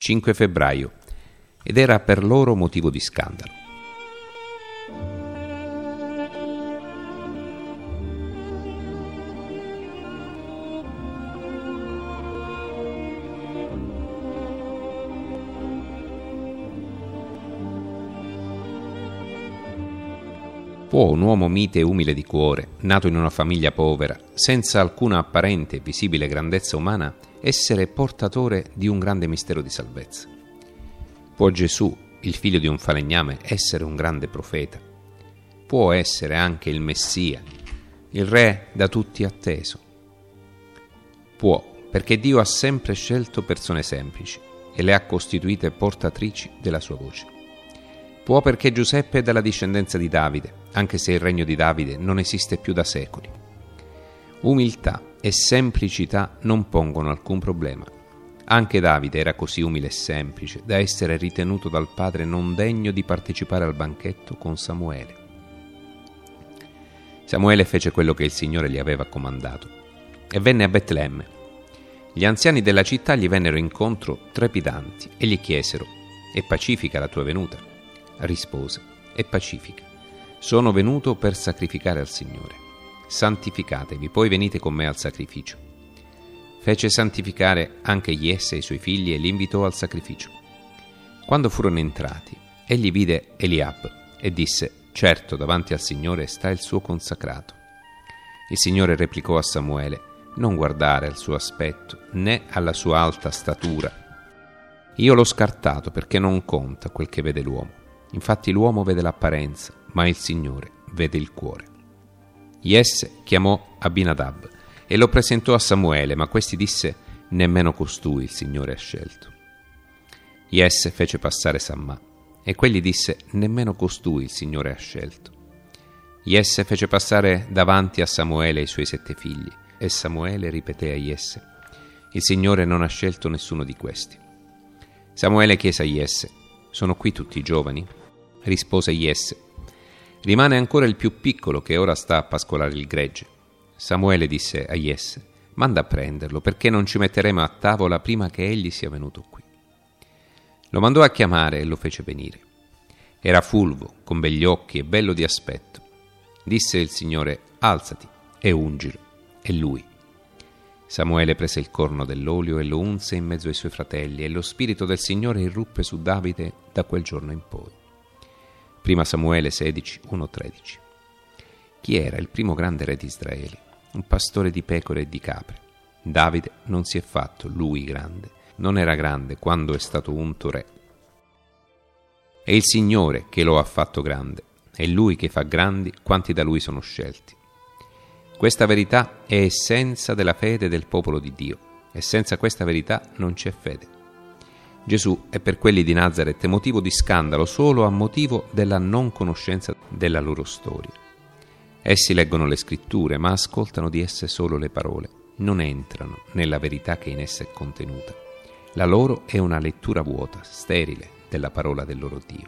5 febbraio, ed era per loro motivo di scandalo. Può un uomo mite e umile di cuore, nato in una famiglia povera, senza alcuna apparente e visibile grandezza umana, essere portatore di un grande mistero di salvezza? Può Gesù, il figlio di un falegname, essere un grande profeta? Può essere anche il Messia, il Re da tutti atteso? Può, perché Dio ha sempre scelto persone semplici e le ha costituite portatrici della sua voce. Può perché Giuseppe è dalla discendenza di Davide, anche se il regno di Davide non esiste più da secoli. Umiltà e semplicità non pongono alcun problema. Anche Davide era così umile e semplice da essere ritenuto dal padre non degno di partecipare al banchetto con Samuele. Samuele fece quello che il Signore gli aveva comandato e venne a Betlemme. Gli anziani della città gli vennero incontro trepidanti e gli chiesero: «È pacifica la tua venuta?» Rispose: «È pacifica. Sono venuto per sacrificare al Signore. Santificatevi, poi venite con me al sacrificio». Fece santificare anche Jesse e i suoi figli e li invitò al sacrificio. Quando furono entrati, egli vide Eliab e disse: «Certo, davanti al Signore sta il suo consacrato». Il Signore replicò a Samuele: «Non guardare al suo aspetto, né alla sua alta statura. Io l'ho scartato perché non conta quel che vede l'uomo. Infatti l'uomo vede l'apparenza, ma il Signore vede il cuore». Jesse chiamò Abinadab e lo presentò a Samuele, ma questi disse: «Nemmeno costui il Signore ha scelto». Jesse fece passare Samma, e quegli disse: «Nemmeno costui il Signore ha scelto». Jesse fece passare davanti a Samuele i suoi 7 figli, e Samuele ripeté a Jesse: «Il Signore non ha scelto nessuno di questi». Samuele chiese a Jesse: «Sono qui tutti i giovani?» Rispose Jesse: «Rimane ancora il più piccolo che ora sta a pascolare il gregge». Samuele disse a Jesse: «Manda a prenderlo, perché non ci metteremo a tavola prima che egli sia venuto qui». Lo mandò a chiamare e lo fece venire. Era fulvo, con begli occhi e bello di aspetto. Disse il Signore: «Alzati e ungilo». E lui. Samuele prese il corno dell'olio e lo unse in mezzo ai suoi fratelli, e lo spirito del Signore irruppe su Davide da quel giorno in poi. Prima Samuele 16, 1-13. Chi era il primo grande re di Israele? Un pastore di pecore e di capre. Davide non si è fatto lui grande, non era grande quando è stato unto re. È il Signore che lo ha fatto grande, è lui che fa grandi quanti da lui sono scelti. Questa verità è essenza della fede del popolo di Dio, e senza questa verità non c'è fede. Gesù è per quelli di Nazaret motivo di scandalo solo a motivo della non conoscenza della loro storia. Essi leggono le scritture, ma ascoltano di esse solo le parole, non entrano nella verità che in essa è contenuta. La loro è una lettura vuota, sterile, della parola del loro Dio.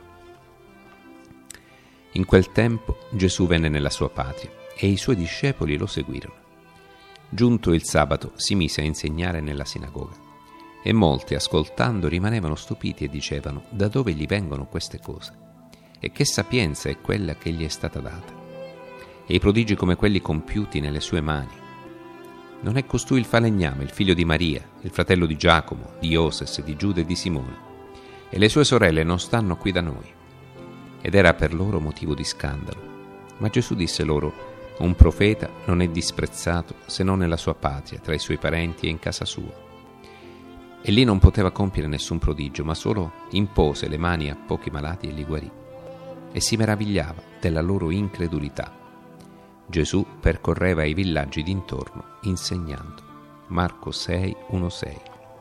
In quel tempo Gesù venne nella sua patria e i suoi discepoli lo seguirono. Giunto il sabato si mise a insegnare nella sinagoga. E molti, ascoltando, rimanevano stupiti e dicevano: «Da dove gli vengono queste cose? E che sapienza è quella che gli è stata data? E i prodigi come quelli compiuti nelle sue mani? Non è costui il falegname, il figlio di Maria, il fratello di Giacomo, di Ioses, di Giuda e di Simone? E le sue sorelle non stanno qui da noi?» Ed era per loro motivo di scandalo. Ma Gesù disse loro: «Un profeta non è disprezzato se non nella sua patria, tra i suoi parenti e in casa sua». E lì non poteva compiere nessun prodigio, ma solo impose le mani a pochi malati e li guarì. E si meravigliava della loro incredulità. Gesù percorreva i villaggi d'intorno insegnando. Marco 6, 1-6.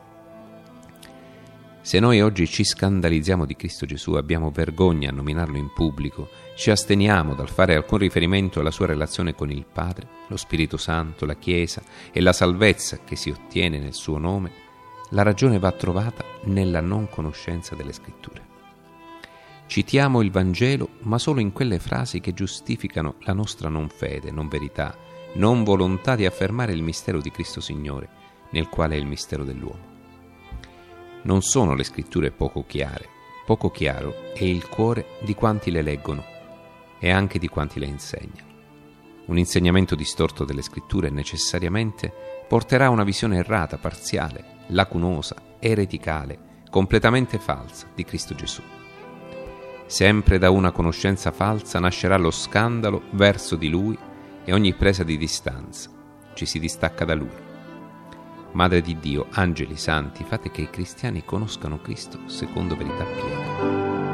Se noi oggi ci scandalizziamo di Cristo Gesù, abbiamo vergogna a nominarlo in pubblico, ci asteniamo dal fare alcun riferimento alla sua relazione con il Padre, lo Spirito Santo, la Chiesa e la salvezza che si ottiene nel suo nome, la ragione va trovata nella non conoscenza delle Scritture. Citiamo il Vangelo, ma solo in quelle frasi che giustificano la nostra non fede, non verità, non volontà di affermare il mistero di Cristo Signore, nel quale è il mistero dell'uomo. Non sono le scritture poco chiare. Poco chiaro è il cuore di quanti le leggono e anche di quanti le insegnano. Un insegnamento distorto delle scritture necessariamente porterà a una visione errata, parziale, lacunosa, ereticale, completamente falsa di Cristo Gesù. Sempre da una conoscenza falsa nascerà lo scandalo verso di Lui e ogni presa di distanza. Ci si distacca da Lui. Madre di Dio, angeli santi, fate che i cristiani conoscano Cristo secondo verità piena.